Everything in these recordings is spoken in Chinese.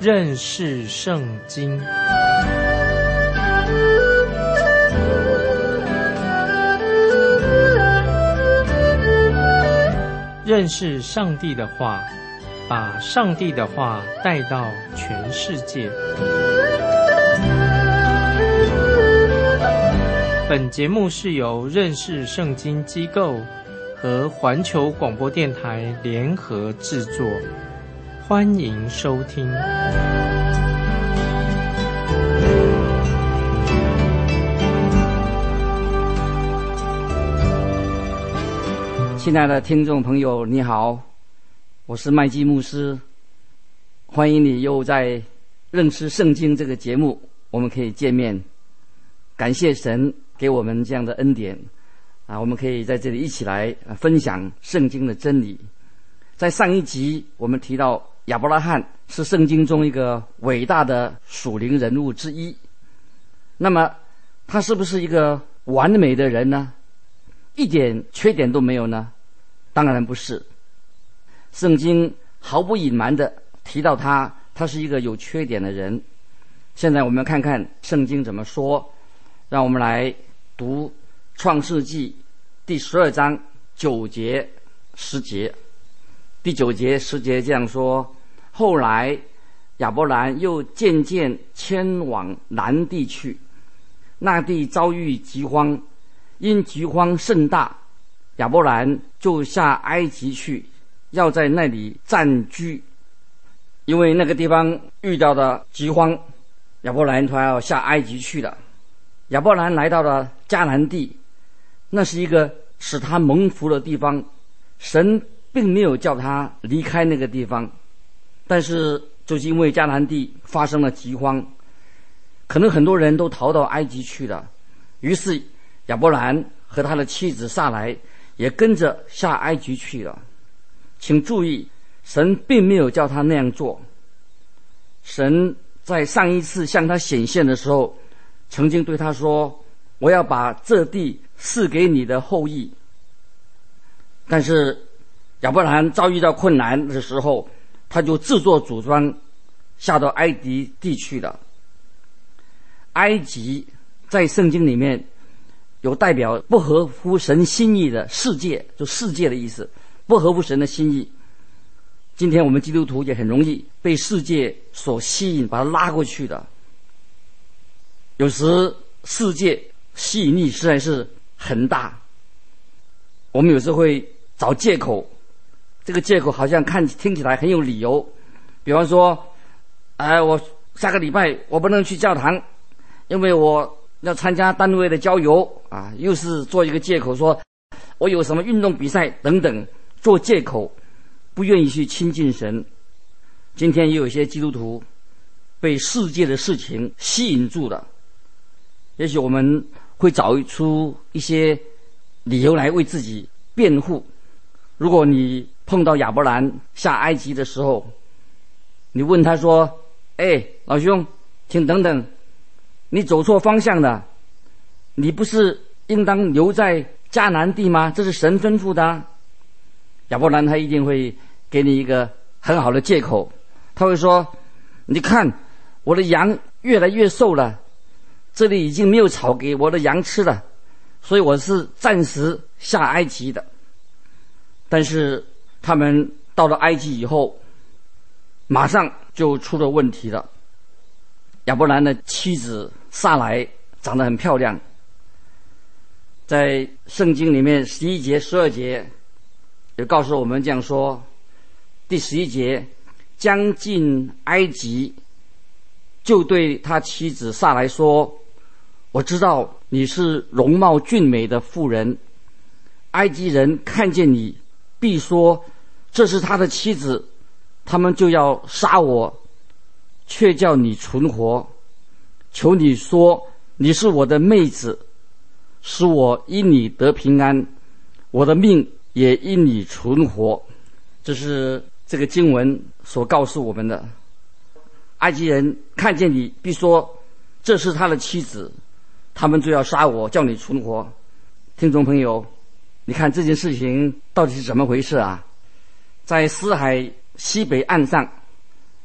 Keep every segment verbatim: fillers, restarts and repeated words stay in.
认识圣经。认识上帝的话，把上帝的话带到全世界。本节目是由认识圣经机构和环球广播电台联合制作，欢迎收听。 亲爱的听众朋友，你好，我是麦基牧师，欢迎你又在认识圣经这个节目，我们可以见面。感谢神给我们这样的恩典啊，我们可以在这里一起来分享圣经的真理。在上一集我们提到亚伯拉罕是圣经中一个伟大的属灵人物之一，那么他是不是一个完美的人呢？一点缺点都没有呢？当然不是。圣经毫不隐瞒地提到他，他是一个有缺点的人。现在我们看看圣经怎么说，让我们来读创世纪第十二章九节十节。第九节十节这样说：后来亚伯兰又渐渐迁往南地去，那地遭遇饥荒，因饥荒甚大，亚伯兰就下埃及去，要在那里暂居。因为那个地方遇到的饥荒，亚伯兰他要下埃及去了。亚伯兰来到了迦南地，那是一个使他蒙福的地方，神并没有叫他离开那个地方，但是就是因为迦南地发生了饥荒，可能很多人都逃到埃及去了，于是亚伯兰和他的妻子撒来也跟着下埃及去了。请注意，神并没有叫他那样做。神在上一次向他显现的时候，曾经对他说：我要把这地赐给你的后裔。但是亚伯兰遭遇到困难的时候，他就自作主张下到埃及地去了。埃及在圣经里面有代表不合乎神心意的世界，就世界的意思，不合乎神的心意。今天我们基督徒也很容易被世界所吸引，把它拉过去的。有时世界吸引力实在是很大，我们有时候会找借口，这个借口好像看听起来很有理由。比方说，哎，我下个礼拜我不能去教堂，因为我要参加单位的郊游啊，又是做一个借口，说我有什么运动比赛等等，做借口不愿意去亲近神。今天也有一些基督徒被世界的事情吸引住了，也许我们会找出一些理由来为自己辩护。如果你碰到亚伯兰下埃及的时候，你问他说：哎，老兄，请等等，你走错方向了，你不是应当留在迦南地吗？这是神吩咐的啊。亚伯兰他一定会给你一个很好的借口，他会说：你看我的羊越来越瘦了，这里已经没有草给我的羊吃了，所以我是暂时下埃及的。但是他们到了埃及以后，马上就出了问题了。亚伯兰的妻子撒来长得很漂亮，在圣经里面十一节十二节也告诉我们这样说。第十一节，将近埃及，就对他妻子撒来说：我知道你是容貌俊美的妇人，埃及人看见你必说这是他的妻子，他们就要杀我，却叫你存活。求你说你是我的妹子，使我因你得平安，我的命也因你存活。这是这个经文所告诉我们的。埃及人看见你必说这是他的妻子，他们就要杀我，叫你存活。听众朋友，你看这件事情到底是怎么回事啊？在死海西北岸上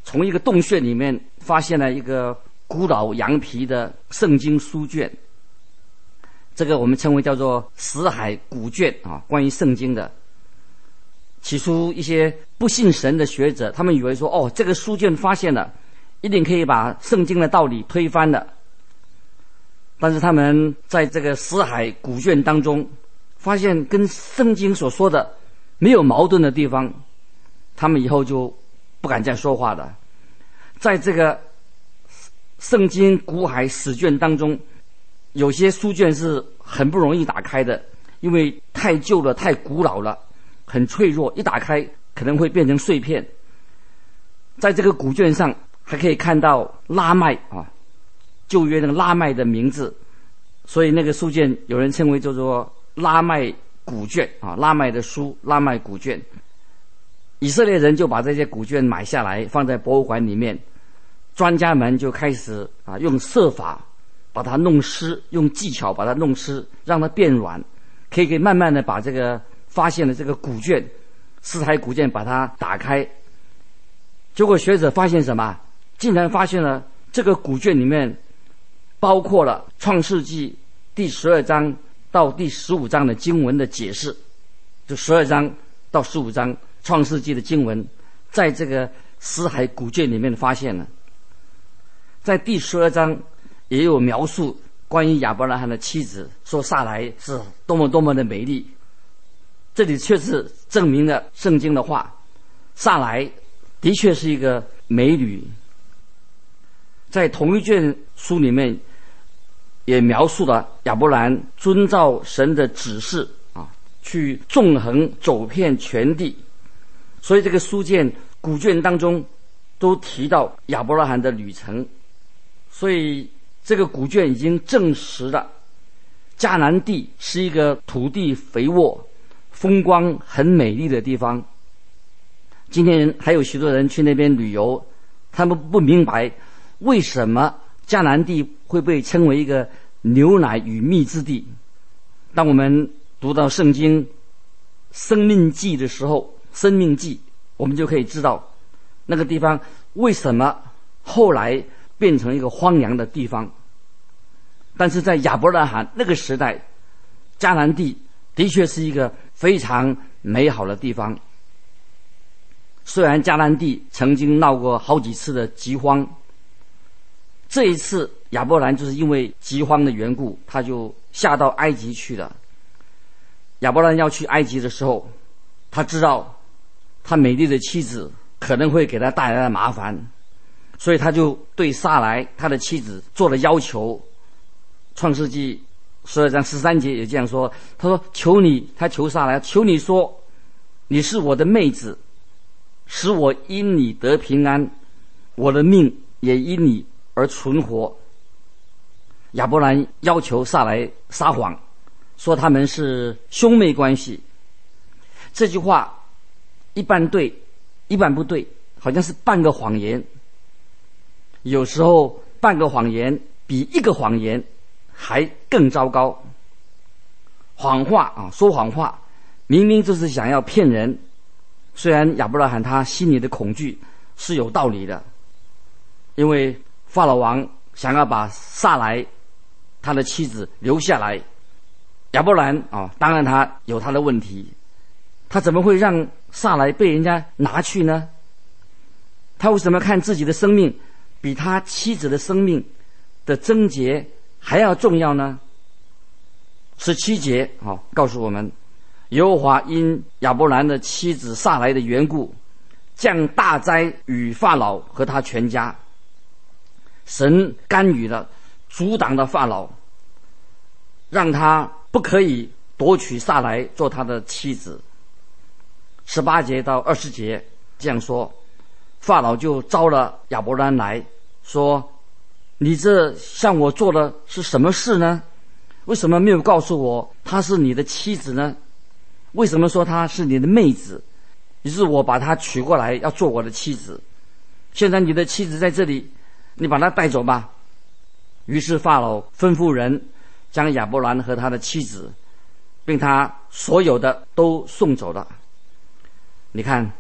从一个洞穴里面发现了一个古老羊皮的圣经书卷，这个我们称为叫做死海古卷啊，关于圣经的。起初一些不信神的学者，他们以为说，哦，这个书卷发现了，一定可以把圣经的道理推翻的。但是他们在这个死海古卷当中，发现跟圣经所说的没有矛盾的地方，他们以后就不敢再说话了。在这个圣经古海史卷当中，有些书卷是很不容易打开的，因为太旧了，太古老了，很脆弱，一打开可能会变成碎片。在这个古卷上还可以看到拉麦啊，旧约那个拉麦的名字，所以那个书卷有人称为叫做拉麦古卷啊，拉麦的书，拉麦古卷。以色列人就把这些古卷买下来，放在博物馆里面。专家们就开始啊，用设法把它弄湿，用技巧把它弄湿，让它变软，可以可以慢慢的把这个发现的这个古卷，死海古卷把它打开。结果学者发现什么？竟然发现了这个古卷里面包括了创世纪第十二章到第十五章的经文的解释，就十二章到十五章创世纪的经文，在这个死海古卷里面发现了。在第十二章也有描述关于亚伯拉罕的妻子，说撒莱是多么多么的美丽。这里确实证明了圣经的话，撒莱的确是一个美女。在同一卷书里面也描述了亚伯兰遵照神的指示啊，去纵横走遍全地。所以这个书卷古卷当中都提到亚伯拉罕的旅程。所以这个古卷已经证实了迦南地是一个土地肥沃、风光很美丽的地方。今天还有许多人去那边旅游，他们不明白为什么迦南地会被称为一个牛奶与蜜之地。当我们读到圣经生命记的时候，生命记我们就可以知道那个地方为什么后来变成一个荒凉的地方。但是在亚伯拉罕那个时代，迦南地的确是一个非常美好的地方。虽然迦南地曾经闹过好几次的饥荒，这一次亚伯兰就是因为饥荒的缘故，他就下到埃及去了。亚伯兰要去埃及的时候，他知道他美丽的妻子可能会给他带来的麻烦，所以他就对撒莱他的妻子做了要求。创世纪十二章十三节也这样说，他说求你，他求撒莱，求你说你是我的妹子，使我因你得平安，我的命也因你而存活。亚伯兰要求撒莱撒谎，说他们是兄妹关系。这句话一半对一半不对，好像是半个谎言。有时候半个谎言比一个谎言还更糟糕。谎话啊，说谎话明明就是想要骗人。虽然亚伯拉罕他心里的恐惧是有道理的，因为法老王想要把撒莱他的妻子留下来，亚伯兰啊，当然他有他的问题，他怎么会让撒莱被人家拿去呢？他为什么看自己的生命比他妻子的生命的贞洁还要重要呢？十七节啊，告诉我们，耶和华因亚伯兰的妻子撒莱的缘故，降大灾与法老和他全家。神干预了，阻挡了法老，让他不可以夺取撒莱做他的妻子。十八节到二十节这样说，法老就招了亚伯兰来说，你这向我做的是什么事呢？为什么没有告诉我她是你的妻子呢？为什么说她是你的妹子？于是我把她娶过来要做我的妻子。现在你的妻子在这里，你把她带走吧。于是法老吩咐人将亚伯兰和他的妻子并他所有的都送走了。你看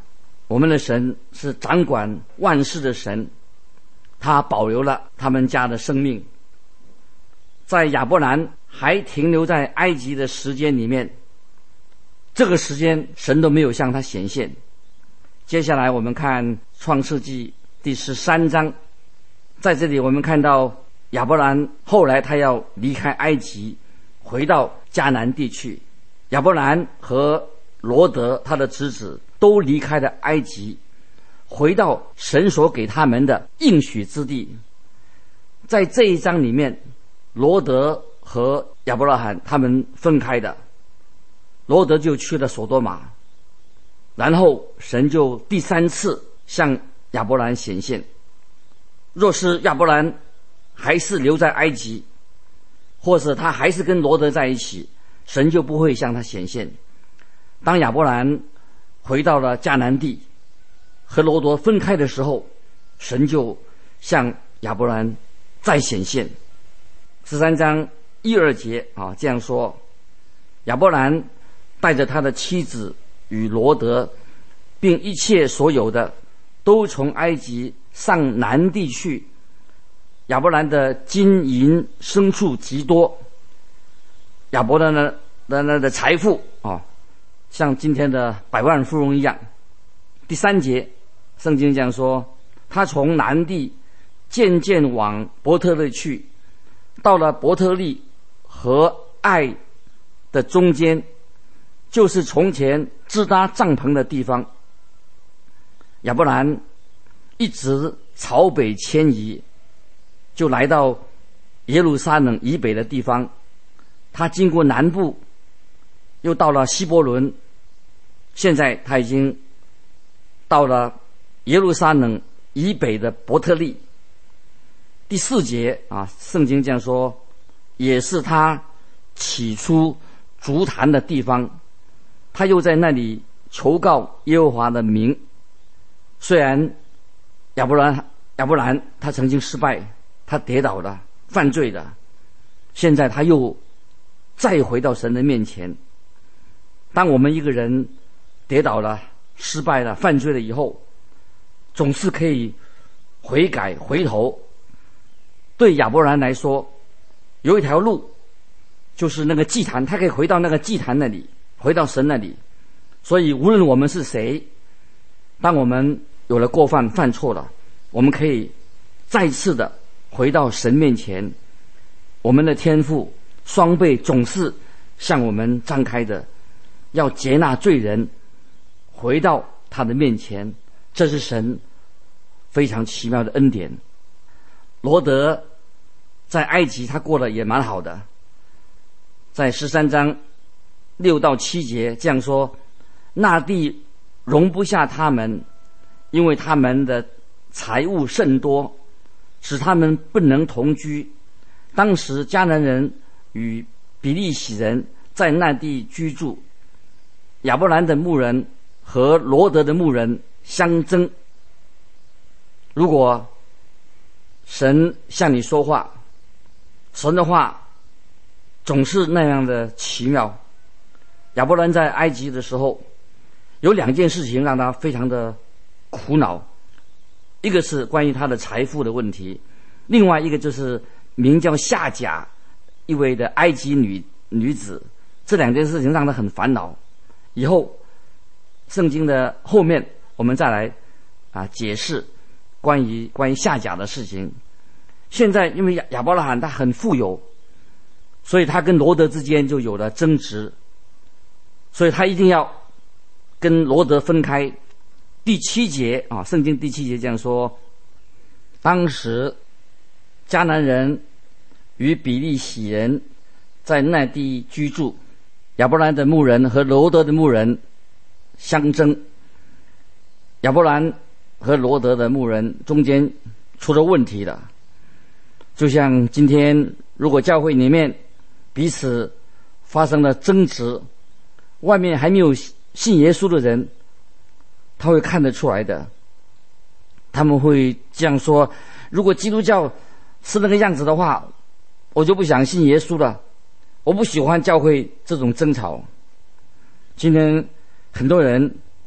我们的神是掌管万事的神，他保留了他们家的生命。在亚伯兰还停留在埃及的时间里面，这个时间神都没有向他显现。接下来我们看创世纪第十三章，在这里我们看到亚伯兰后来他要离开埃及，回到迦南地去。亚伯兰和罗德他的侄子都离开了埃及，回到神所给他们的应许之地。在这一章里面，罗德和亚伯拉罕他们分开的，罗德就去了所多玛，然后神就第三次向亚伯兰显现。若是亚伯兰还是留在埃及，或是他还是跟罗德在一起，神就不会向他显现。当亚伯兰回到了迦南地，和罗德分开的时候，神就向亚伯兰再显现。十三章一二节啊，这样说：亚伯兰带着他的妻子与罗德，并一切所有的，都从埃及上南地去。亚伯兰的金银牲畜极多，亚伯兰的的的的财富啊，像今天的百万富翁一样。第三节，圣经这样说：他从南地渐渐往伯特利去，到了伯特利和爱的中间，就是从前支搭帐篷的地方。亚伯兰一直朝北迁移，就来到耶路撒冷以北的地方。他经过南部，又到了希伯伦，现在他已经到了耶路撒冷以北的伯特利。第四节啊，圣经这样说：也是他起初足坛的地方，他又在那里求告耶和华的名。虽然亚伯兰亚伯兰他曾经失败，他跌倒了，犯罪了，现在他又再回到神的面前。当我们一个人跌倒了、失败了、犯罪了以后，总是可以悔改回头。对亚伯兰来说，有一条路，就是那个祭坛，他可以回到那个祭坛那里，回到神那里。所以无论我们是谁，当我们有了过犯犯错了，我们可以再次的回到神面前。我们的天父双臂总是向我们张开的，要接纳罪人回到他的面前。这是神非常奇妙的恩典。罗德在埃及他过得也蛮好的，在十三章六到七节这样说：那地容不下他们，因为他们的财物甚多，使他们不能同居。当时迦南人与比利洗人在那地居住，亚伯兰的牧人和罗德的牧人相争。如果神向你说话，神的话总是那样的奇妙。亚伯兰在埃及的时候，有两件事情让他非常的苦恼，一个是关于他的财富的问题，另外一个就是名叫夏甲一位的埃及女女子。这两件事情让他很烦恼。以后圣经的后面我们再来啊解释关于关于夏甲的事情。现在因为亚亚伯拉罕他很富有，所以他跟罗德之间就有了争执，所以他一定要跟罗德分开。第七节啊，圣经第七节这样说：当时迦南人与比利洗人在那地居住，亚伯兰的牧人和罗德的牧人相争。亚伯兰和罗德的牧人中间出了问题了。就像今天如果教会里面彼此发生了争执，外面还没有信耶稣的人他会看得出来的。他们会这样说：如果基督教是那个样子的话，我就不想信耶稣了，我不喜欢教会这种争吵。今天很多人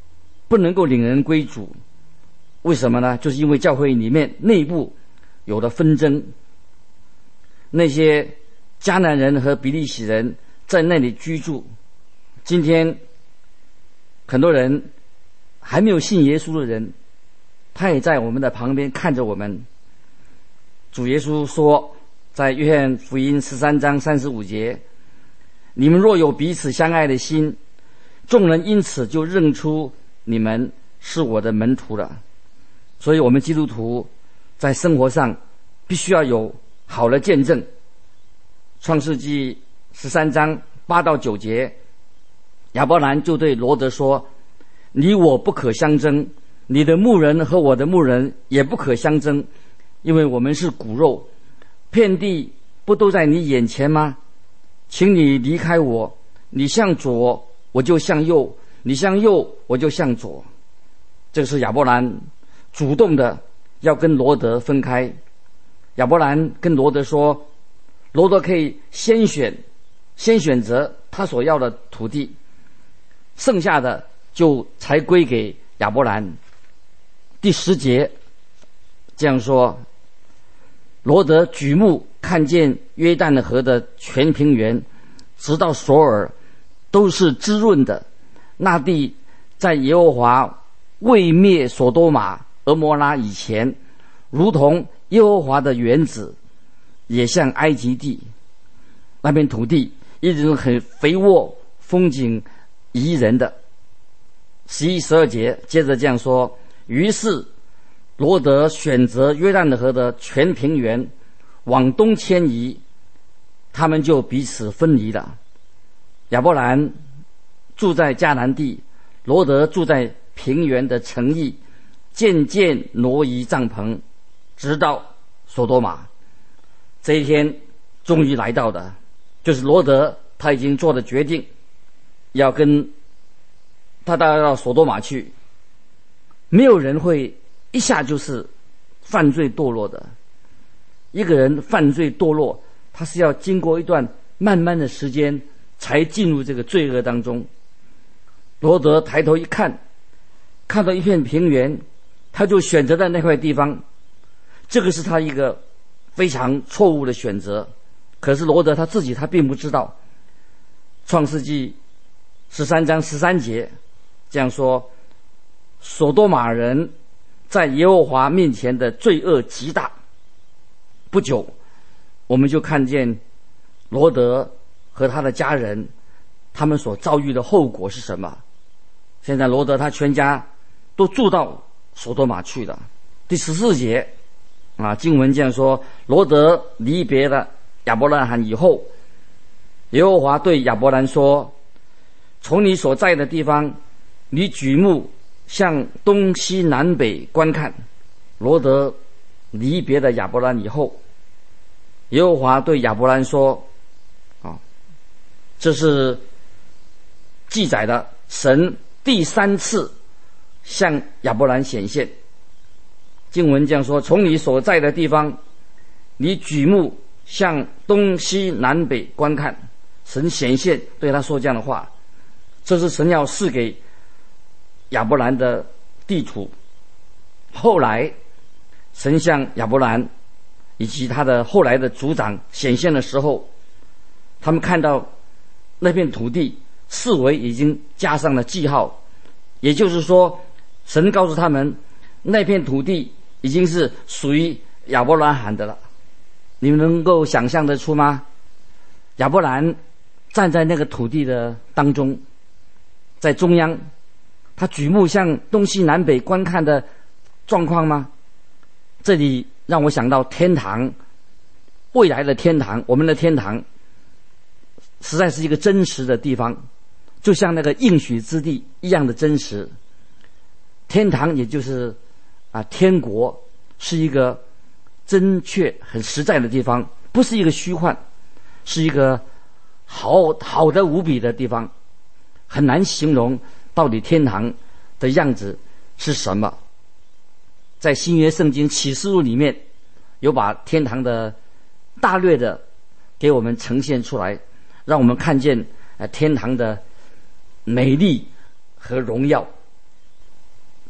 不能够领人归主。为什么呢？就是因为教会里面内部有了纷争，那些迦南人和比利洗人在那里居住。今天很多人还没有信耶稣的人，他也在我们的旁边看着我们。主耶稣说，在约翰福音十三章三十五节，你们若有彼此相爱的心，众人因此就认出你们是我的门徒了。所以我们基督徒在生活上必须要有好的见证。创世纪十三章八到九节，亚伯兰就对罗得说，你我不可相争，你的牧人和我的牧人也不可相争，因为我们是骨肉，遍地不都在你眼前吗？请你离开我，你向左我就向右，你向右我就向左。这是亚伯兰主动的要跟罗得分开。亚伯兰跟罗得说，罗得可以先选先选择他所要的土地，剩下的就才归给亚伯兰。第十节这样说，罗得举目看见约旦河的全平原，直到索尔，都是滋润的。那地在耶和华未灭所多玛、俄摩拉以前，如同耶和华的园子，也像埃及地。那片土地一直很肥沃，风景宜人的。十一、十二节接着这样说，于是罗得选择约旦河的全平原往东迁移，他们就彼此分离了。亚伯兰住在迦南地，罗得住在平原的城邑，渐渐挪移帐篷，直到所多玛。这一天终于来到的，就是罗得他已经做了决定，要跟他带到所多玛去。没有人会一下就是犯罪堕落的，一个人犯罪堕落，他是要经过一段慢慢的时间才进入这个罪恶当中。罗得抬头一看，看到一片平原，他就选择在那块地方。这个是他一个非常错误的选择，可是罗得他自己他并不知道。创世纪十三章十三节这样说，所多玛人在耶和华面前的罪恶极大。不久我们就看见罗得和他的家人，他们所遭遇的后果是什么。现在罗得他全家都住到所多玛去了。第十四节啊，经文这样说，罗得离别了亚伯拉罕以后，耶和华对亚伯兰说，从你所在的地方，你举目向东西南北观看。罗得离别了亚伯兰以后，耶和华对亚伯兰说，啊，这是记载的神第三次向亚伯兰显现。经文这样说，从你所在的地方，你举目向东西南北观看。神显现对他说这样的话，这是神要赐给亚伯兰的地图。后来神向亚伯兰以及他的后来的族长显现的时候，他们看到那片土地四围已经加上了记号，也就是说神告诉他们那片土地已经是属于亚伯兰罕的了。你们能够想象得出吗？亚伯兰站在那个土地的当中，在中央，他举目向东西南北观看的状况吗？这里让我想到天堂，未来的天堂，我们的天堂实在是一个真实的地方，就像那个应许之地一样的真实。天堂也就是啊，天国是一个真确很实在的地方，不是一个虚幻，是一个好好的无比的地方，很难形容到底天堂的样子是什么。在新约圣经启示录里面有把天堂的大略的给我们呈现出来，让我们看见呃天堂的美丽和荣耀。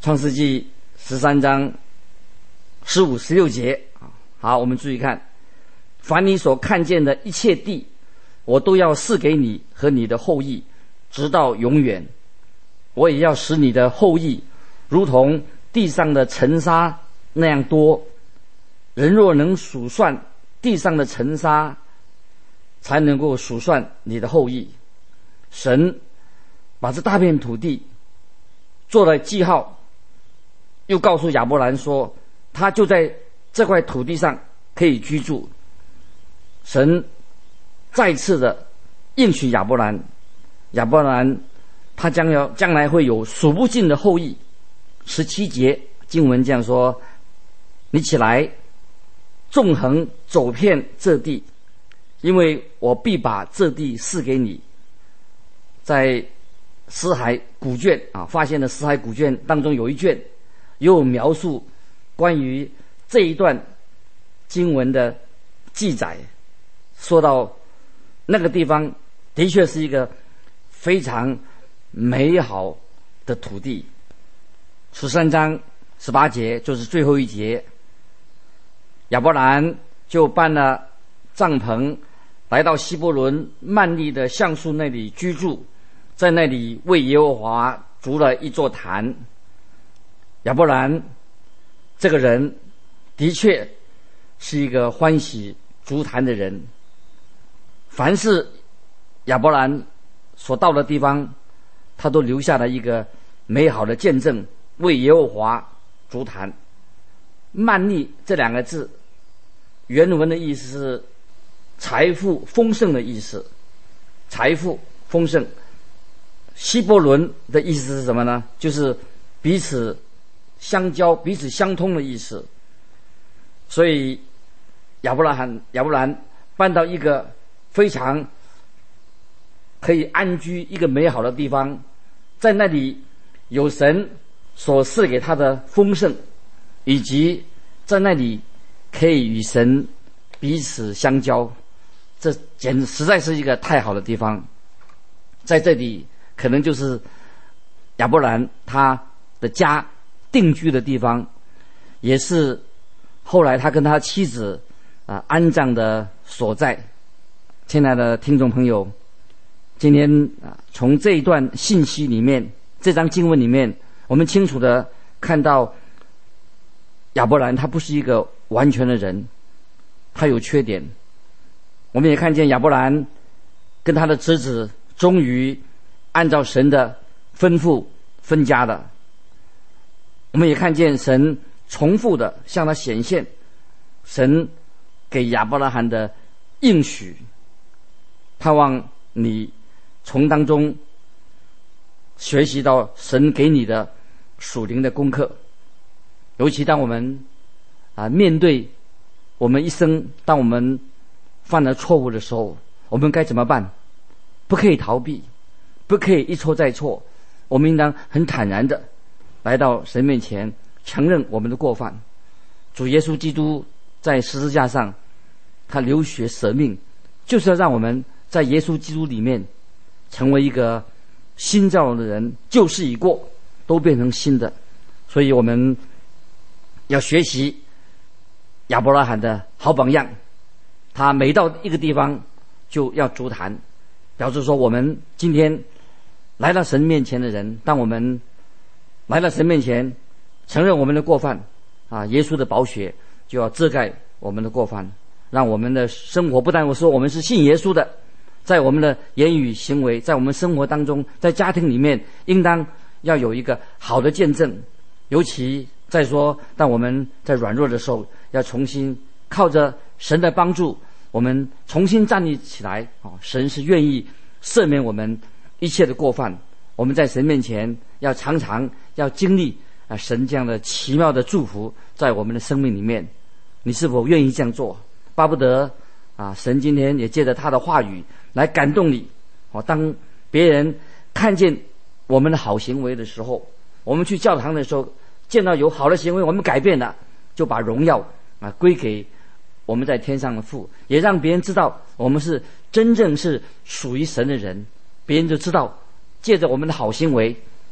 创世纪十三章十五、十六节啊。好，我们注意看，凡你所看见的一切地，我都要赐给你和你的后裔，直到永远。我也要使你的后裔如同地上的尘沙那样多。人若能数算地上的尘沙，才能够数算你的后裔。神把这大片土地做了记号，又告诉亚伯兰说，他就在这块土地上可以居住。神再次的应许亚伯兰，亚伯兰他将要将来会有数不尽的后裔。十七节经文这样说，你起来纵横走遍这地，因为我必把这地赐给你。在死海古卷啊，发现的死海古卷当中有一卷有描述关于这一段经文的记载，说到那个地方的确是一个非常美好的土地。十三章十八节就是最后一节，亚伯兰就搬了帐篷，来到希伯伦曼利的橡树那里居住，在那里为耶和华筑了一座坛。亚伯兰这个人的确是一个欢喜筑坛的人，凡是亚伯兰所到的地方，他都留下了一个美好的见证，为耶和华筑坛。曼利这两个字原文的意思是财富丰盛的意思，财富丰盛。希伯伦的意思是什么呢？就是彼此相交、彼此相通的意思。所以亚伯拉罕、亚伯兰搬到一个非常可以安居、一个美好的地方，在那里有神所赐给他的丰盛，以及在那里可以与神彼此相交，这简直实在是一个太好的地方。在这里可能就是亚伯兰他的家定居的地方，也是后来他跟他妻子啊、呃、安葬的所在。亲爱的听众朋友，今天啊、呃、从这一段信息里面，这章经文里面，我们清楚的看到亚伯兰他不是一个完全的人，他有缺点。我们也看见亚伯兰跟他的侄子终于按照神的吩咐分家了。我们也看见神重复的向他显现，神给亚伯拉罕的应许，盼望你从当中学习到神给你的属灵的功课。尤其当我们啊面对我们一生，当我们犯了错误的时候，我们该怎么办？不可以逃避，不可以一错再错，我们应当很坦然的来到神面前，承认我们的过犯。主耶稣基督在十字架上，他流血舍命，就是要让我们在耶稣基督里面成为一个新造的人，旧事已过，都变成新的。所以我们要学习亚伯拉罕的好榜样，他每到一个地方就要筑坛，表示说我们今天来到神面前的人，当我们来到神面前承认我们的过犯啊，耶稣的宝血就要遮盖我们的过犯，让我们的生活不但我说我们是信耶稣的，在我们的言语行为，在我们生活当中，在家庭里面应当要有一个好的见证。尤其再说当我们在软弱的时候，要重新靠着神的帮助，我们重新站立起来。神是愿意赦免我们一切的过犯，我们在神面前要常常要经历啊神这样的奇妙的祝福在我们的生命里面。你是否愿意这样做？巴不得啊神今天也借着他的话语来感动你。哦，当别人看见我们的好行为的时候，我们去教堂的时候见到有好的行为，我们改变了，就把荣耀啊归给我们在天上的父，也让别人知道我们是真正是属于神的人。别人就知道借着我们的好行为，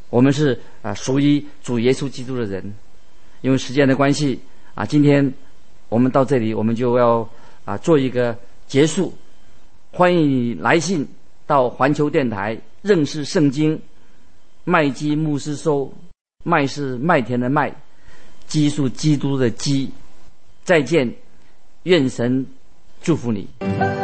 我们是啊属于主耶稣基督的人。因为时间的关系啊，今天我们到这里，我们就要啊做一个结束。欢迎你来信到环球电台认识圣经，麦基牧师收，麦是麦田的麦，基是基督的基。再见，愿神祝福你。